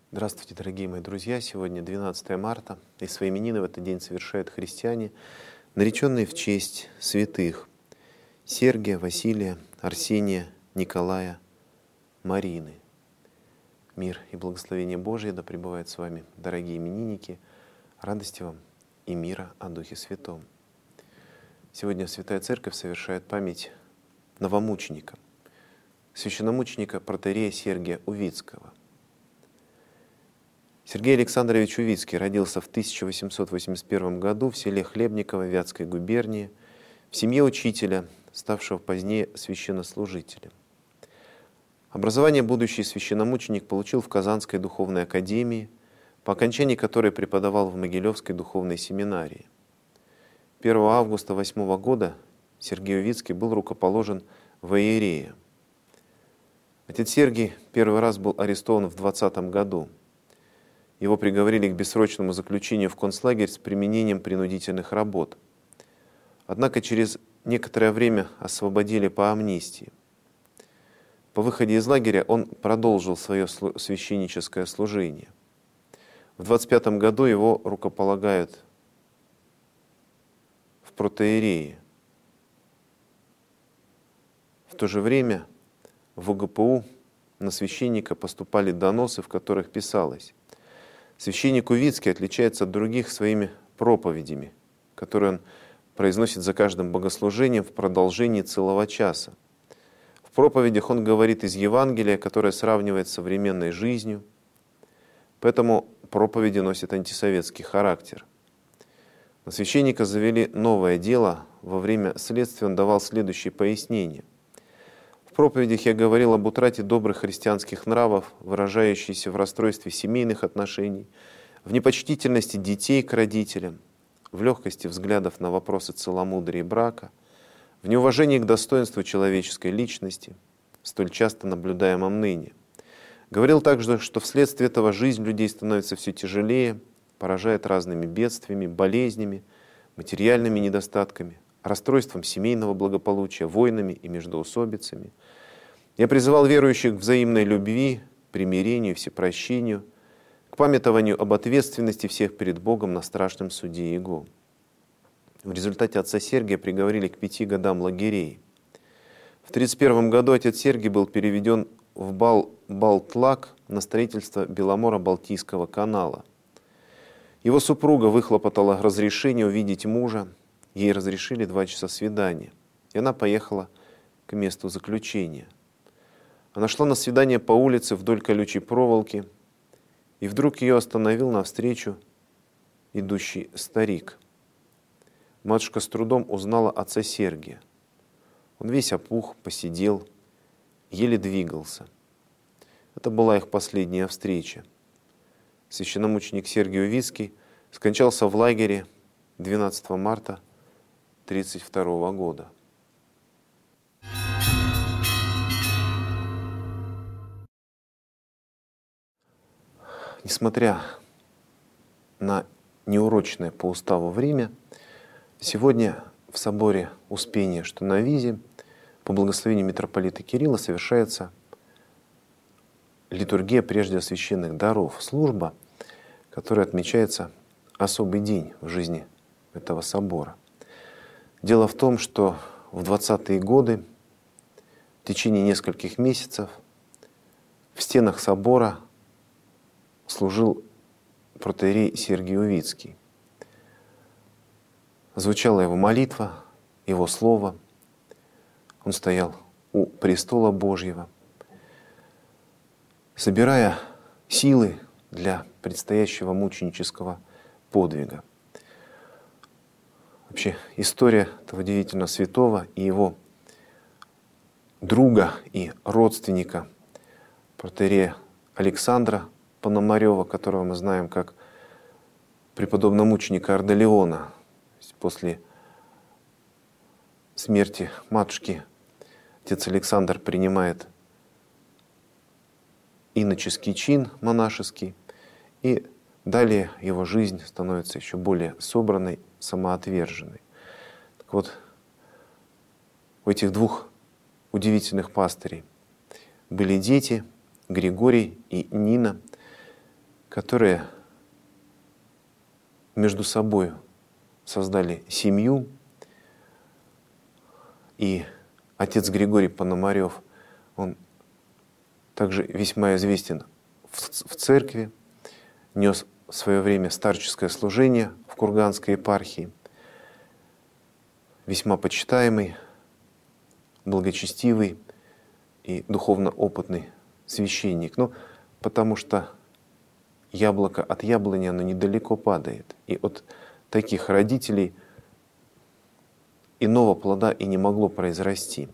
Здравствуйте, дорогие мои друзья! Сегодня 12 марта, и свои именины в этот день совершают христиане, нареченные в честь святых Сергия, Василия, Арсения, Николая, Марины. Мир и благословение Божие да пребывает с вами, дорогие именинники, радости вам и мира о Духе Святом. Сегодня Святая Церковь совершает память новомученика, священномученика протоиерея Сергия Увицкого. Сергей Александрович Увицкий родился в 1881 году в селе Хлебниково Вятской губернии в семье учителя, ставшего позднее священнослужителем. Образование будущий священномученик получил в Казанской духовной академии, по окончании которой преподавал в Могилевской духовной семинарии. 1 августа 1908 года Сергей Увицкий был рукоположен во иерея. Отец Сергий первый раз был арестован в 20 году. Его приговорили к бессрочному заключению в концлагерь с применением принудительных работ. Однако через некоторое время освободили по амнистии. По выходе из лагеря он продолжил свое священническое служение. В 25 году его рукополагают в протоиерее. В то же время в УГПУ на священника поступали доносы, в которых писалось: священник Увицкий отличается от других своими проповедями, которые он произносит за каждым богослужением в продолжении целого часа. В проповедях он говорит из Евангелия, которое сравнивает с современной жизнью, поэтому проповеди носят антисоветский характер. На священника завели новое дело. Во время следствия он давал следующие пояснения. В проповедях я говорил об утрате добрых христианских нравов, выражающейся в расстройстве семейных отношений, в непочтительности детей к родителям, в легкости взглядов на вопросы целомудрия и брака, в неуважении к достоинству человеческой личности, столь часто наблюдаемом ныне. Говорил также, что вследствие этого жизнь людей становится все тяжелее, поражает разными бедствиями, болезнями, материальными недостатками, расстройством семейного благополучия, войнами и междоусобицами. Я призывал верующих к взаимной любви, примирению, всепрощению, к памятованию об ответственности всех перед Богом на страшном суде Его. В результате отца Сергия приговорили к 5 годам лагерей. В 1931 году отец Сергий был переведен в Балтлак на строительство Беломоро-Балтийского канала. Его супруга выхлопотала разрешение увидеть мужа. Ей разрешили 2 часа свидания, и она поехала к месту заключения. Она шла на свидание по улице вдоль колючей проволоки, и вдруг ее остановил навстречу идущий старик. Матушка с трудом узнала отца Сергия. Он весь опух, посидел, еле двигался. Это была их последняя встреча. Священномученик Сергий Увицкий скончался в лагере 12 марта 1932 года. Несмотря на неурочное по уставу время, сегодня в соборе Успения, что на Визе, по благословению митрополита Кирилла совершается литургия прежде священных даров, служба, которая отмечается особый день в жизни этого собора. Дело в том, что в 20-е годы, в течение нескольких месяцев, в стенах собора служил протоиерей Сергий Увицкий. Звучала его молитва, его слово. Он стоял у престола Божьего, собирая силы для предстоящего мученического подвига. Вообще, история этого удивительного святого и его друга и родственника, протоиерея Александра Пономарева, которого мы знаем как преподобного мученика Ардалиона. После смерти матушки отец Александр принимает иноческий чин монашеский, и далее его жизнь становится еще более собранной, самоотверженной. Так вот, у этих 2 удивительных пастырей были дети, Григорий и Нина. которые между собой создали семью. И отец Григорий Пономарев, он также весьма известен в церкви, нес в свое время старческое служение в Курганской епархии, весьма почитаемый, благочестивый и духовно опытный священник. Ну, потому что яблоко от яблони, оно недалеко падает. И от таких родителей иного плода и не могло произрасти.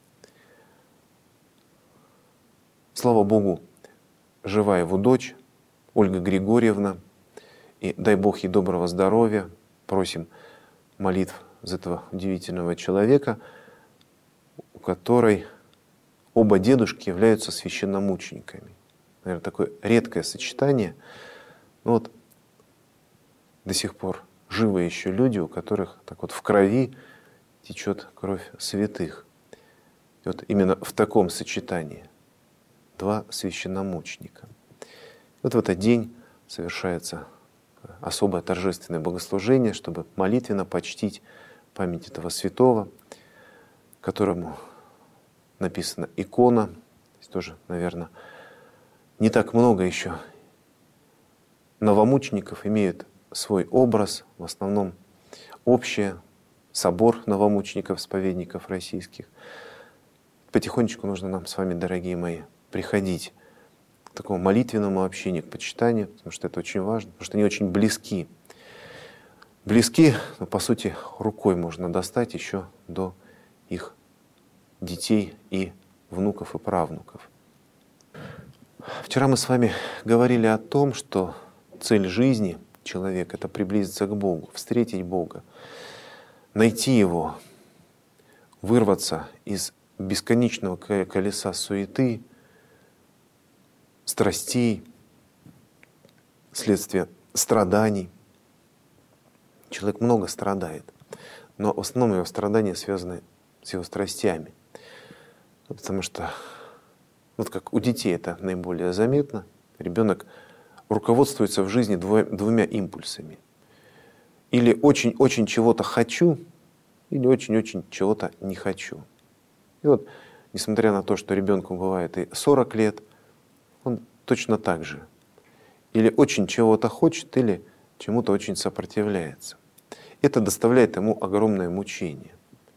Слава Богу, жива его дочь, Ольга Григорьевна, и дай Бог ей доброго здоровья. Просим молитв за этого удивительного человека, у которой оба дедушки являются священномучениками. Наверное, такое редкое сочетание. Но вот до сих пор живы еще люди, у которых так вот в крови течет кровь святых. И вот именно в таком сочетании два священномученика. Вот в этот день совершается особое торжественное богослужение, чтобы молитвенно почтить память этого святого, которому написана икона. Здесь тоже, наверное, не так много еще новомучеников имеют свой образ, в основном общее, собор новомучеников-споведников российских. Потихонечку нужно нам с вами, дорогие мои, приходить к такому молитвенному общению, к почитанию, потому что это очень важно, потому что они очень близки. Близки, но по сути рукой можно достать еще до их детей и внуков и правнуков. Вчера мы с вами говорили о том, что цель жизни человека — это приблизиться к Богу, встретить Бога, найти Его, вырваться из бесконечного колеса суеты, страстей, следствия страданий. Человек много страдает, но в основном его страдания связаны с его страстями. Потому что, вот как у детей это наиболее заметно, ребенок руководствуется в жизни двумя импульсами. Или очень-очень чего-то хочу, или очень-очень чего-то не хочу. И вот, несмотря на то, что ребенку бывает и 40 лет, он точно так же. Или очень чего-то хочет, или чему-то очень сопротивляется. Это доставляет ему огромное мучение.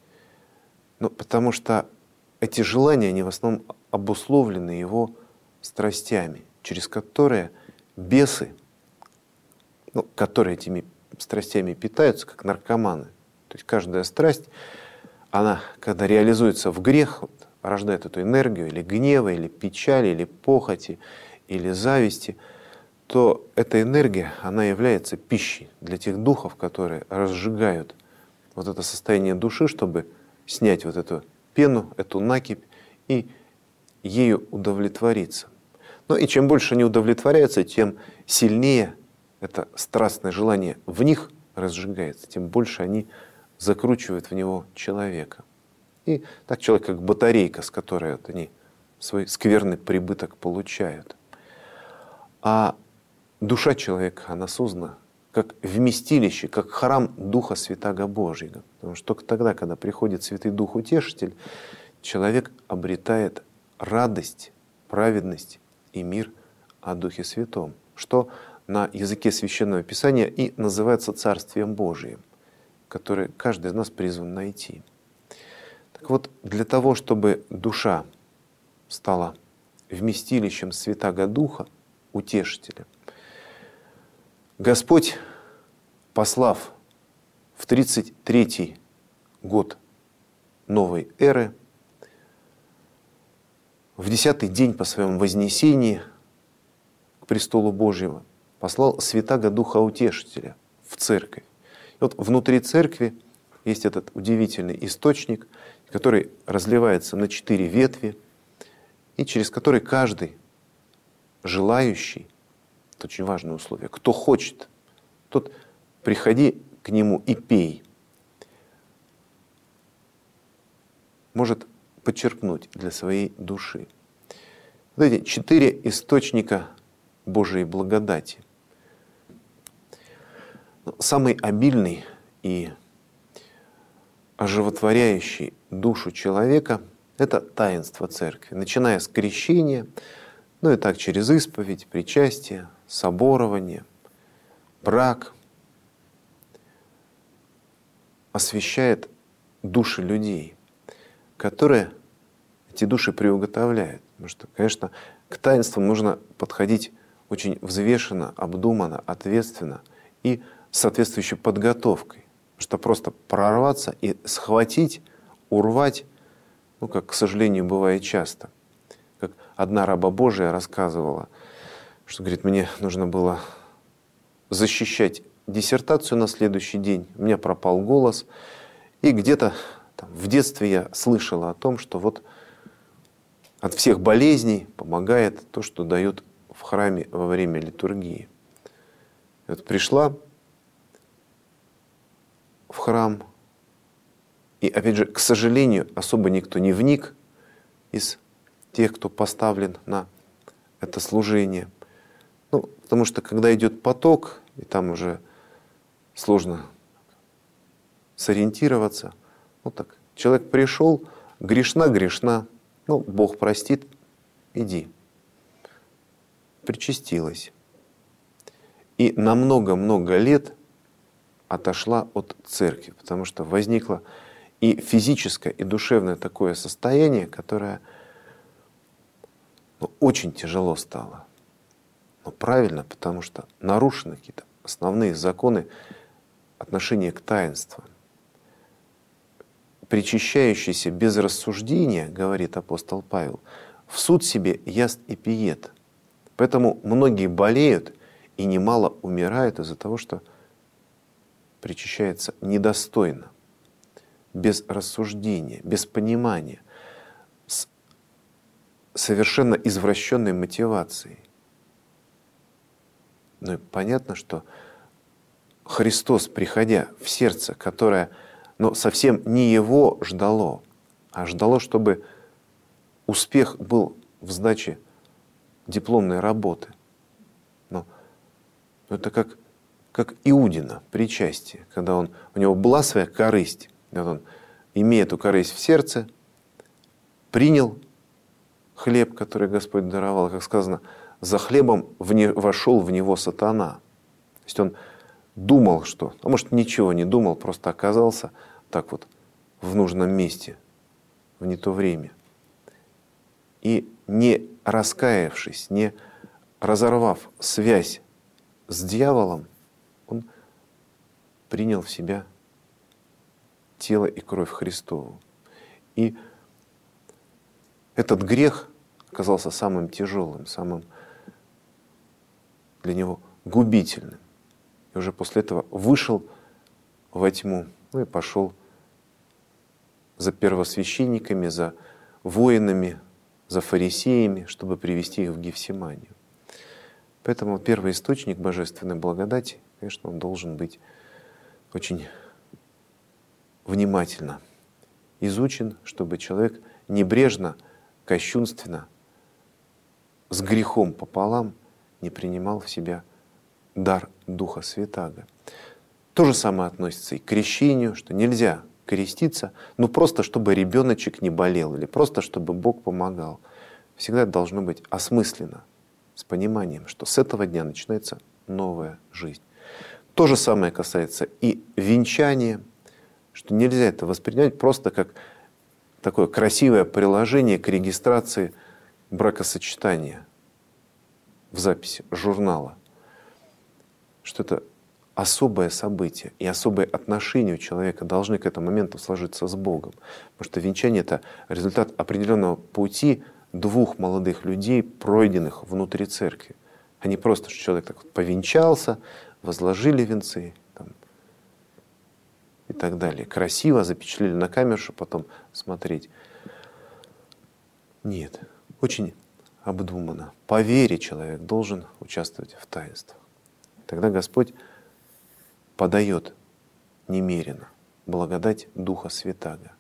Ну, потому что эти желания, они в основном обусловлены его страстями, через которые бесы, которые этими страстями питаются, как наркоманы. То есть каждая страсть, она, когда реализуется в грех, рождает эту энергию или гнева, или печали, или похоти, или зависти, то эта энергия, она является пищей для тех духов, которые разжигают вот это состояние души, чтобы снять вот эту пену, эту накипь и ею удовлетвориться. Ну и чем больше они удовлетворяются, тем сильнее это страстное желание в них разжигается, тем больше они закручивают в него человека. И так человек как батарейка, с которой вот они свой скверный прибыток получают. А душа человека, она создана как вместилище, как храм Духа Святаго Божьего. Потому что только тогда, когда приходит Святый Дух Утешитель, человек обретает радость, праведность и мир о Духе Святом, что на языке Священного Писания и называется Царствием Божиим, которое каждый из нас призван найти. Так вот, для того, чтобы душа стала вместилищем Святаго Духа, Утешителя, Господь, послав в 33-й год новой эры, в 10-й день по своему вознесении к престолу Божьему, послал Святаго Духа Утешителя в церковь. И вот внутри церкви есть этот удивительный источник, который разливается на 4 ветви, и через который каждый желающий, это очень важное условие, кто хочет, тот приходи к нему и пей, может почерпнуть для своей души. Вот эти 4 источника Божией благодати. Самый обильный и оживотворяющий душу человека — это таинство Церкви, начиная с крещения, ну и так через исповедь, причастие, соборование, брак, освящает души людей, которые эти души приуготовляют. Потому что, конечно, к таинствам нужно подходить очень взвешенно, обдуманно, ответственно и с соответствующей подготовкой. Потому что просто прорваться и схватить, урвать, ну, как, к сожалению, бывает часто. Как одна раба Божия рассказывала, что, говорит, мне нужно было защищать диссертацию на следующий день, у меня пропал голос, и где-то в детстве я слышала о том, что вот от всех болезней помогает то, что дают в храме во время литургии. И вот пришла в храм, и опять же, к сожалению, особо никто не вник из тех, кто поставлен на это служение. Ну, потому что когда идет поток, и там уже сложно сориентироваться, ну так, человек пришел, грешна, ну, Бог простит, иди. Причастилась. И на много-много лет отошла от церкви, потому что возникло и физическое, и душевное такое состояние, которое, ну, очень тяжело стало. Но правильно, потому что нарушены какие-то основные законы отношения к таинствам. Причащающийся без рассуждения, говорит апостол Павел, в суд себе яст и пиет. Поэтому многие болеют и немало умирают из-за того, что причащается недостойно, без рассуждения, без понимания, с совершенно извращенной мотивацией. Ну и понятно, что Христос, приходя в сердце, которое, но совсем не его ждало, а ждало, чтобы успех был в сдаче дипломной работы. Но это как Иудина причастие, когда у него была своя корысть, когда он, имея эту корысть в сердце, принял хлеб, который Господь даровал, как сказано, за хлебом вошел в него сатана. То есть он думал, что, а может, ничего не думал, просто оказался так вот в нужном месте, в не то время. И не раскаявшись, не разорвав связь с дьяволом, он принял в себя тело и кровь Христову. И этот грех оказался самым тяжелым, самым для него губительным. И уже после этого вышел во тьму, ну и пошел за первосвященниками, за воинами, за фарисеями, чтобы привести их в Гефсиманию. Поэтому первый источник божественной благодати, конечно, он должен быть очень внимательно изучен, чтобы человек небрежно, кощунственно, с грехом пополам не принимал в себя дар Духа Святаго. То же самое относится и к крещению, что нельзя креститься, ну просто чтобы ребеночек не болел или просто чтобы Бог помогал. Всегда это должно быть осмысленно, с пониманием, что с этого дня начинается новая жизнь. То же самое касается и венчания, что нельзя это воспринимать просто как такое красивое приложение к регистрации бракосочетания в записи журнала. Что это особое событие и особые отношения у человека должны к этому моменту сложиться с Богом. Потому что венчание — это результат определенного пути двух молодых людей, пройденных внутри церкви. А не просто, что человек так вот повенчался, возложили венцы там, и так далее. Красиво запечатлели на камеру, чтобы потом смотреть. Нет, очень обдуманно. По вере человек должен участвовать в таинствах. Тогда Господь подает немерено благодать Духа Святаго.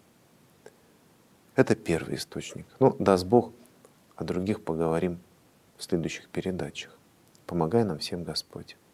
Это первый источник. Ну, даст Бог, о других поговорим в следующих передачах. Помогай нам всем, Господь.